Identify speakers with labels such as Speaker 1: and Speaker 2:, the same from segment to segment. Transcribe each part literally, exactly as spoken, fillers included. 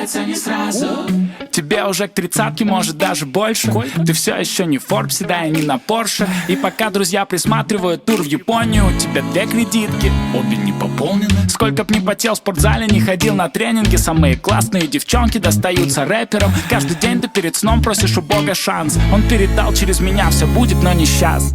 Speaker 1: случается не сразу.
Speaker 2: Тебе уже к тридцатке, может даже больше. Ты все еще не в Форбсе, да и не на Порше. И пока друзья присматривают тур в Японию, у тебя две кредитки, обе не пополнены. Сколько б ни потел в спортзале, не ходил на тренинги, самые классные девчонки достаются рэперам. Каждый день ты перед сном просишь у Бога шанс. Он передал через меня, все будет, но не сейчас.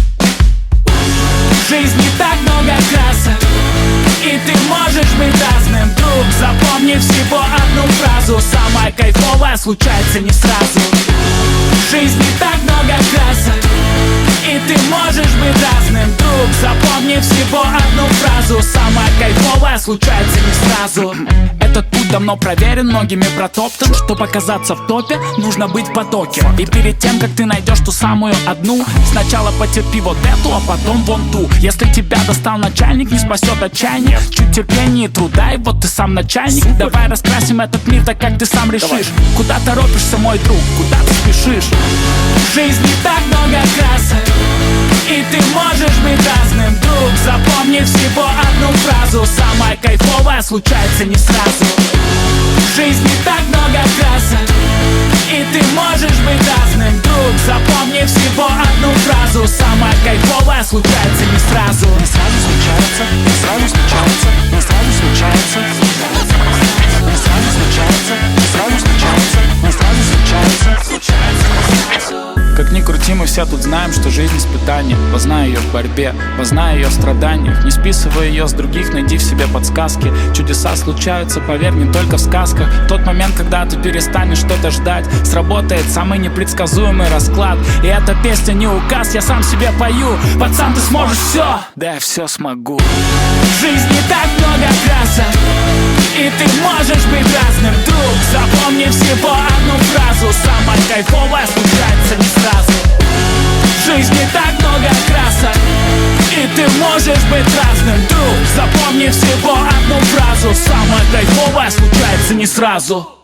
Speaker 2: В жизни так много красок, и ты можешь быть разным, друг. Запомни всего одну фразу: самое кайфовое случается не сразу. В жизни так много красок, и ты можешь быть разным, друг. Запомни всего одну фразу: самое кайфовое случается не сразу. Этот путь давно проверен, многими протоптан. Чтобы оказаться в топе, нужно быть в потоке. И перед тем, как ты найдешь ту самую одну, сначала потерпи вот эту, а потом вон ту. Если тебя достал начальник, не спасет отчаяние. Чуть терпения и труда, и вот ты сам начальник. Супер. Давай раскрасим этот мир так, как ты сам решишь. Давай. Куда торопишься, мой друг, куда ты спешишь? В жизни так много красок, и ты можешь быть разным, друг. Запомни всего одну фразу: самое кайфовое случается не сразу. В жизни так много красок, и ты можешь быть разным, друг. Запомни всего одну фразу: самое кайфовое случается не сразу.
Speaker 3: Не сразу случается, не сразу случается, не сразу случается, не сразу случается, не сразу случается, не сразу случается, случается.
Speaker 2: Как ни крути, мы все тут знаем, что жизнь испытание. Познай ее в борьбе, познай ее в страданиях. Не списывай ее с других, найди в себе подсказки. Чудеса случаются, поверь, не только в сказках. В тот момент, когда ты перестанешь что-то ждать, сработает самый непредсказуемый расклад. И эта песня не указ, я сам себе пою. Пацан, ты сможешь все, да я все смогу.
Speaker 1: В жизни так много красок, и ты можешь быть разным, друг. Запомни всего одну фразу: самое кайфовое случается не сразу. В жизни так много красок, и ты можешь быть разным, друг. Запомни всего одну фразу: самое кайфовое случается не сразу.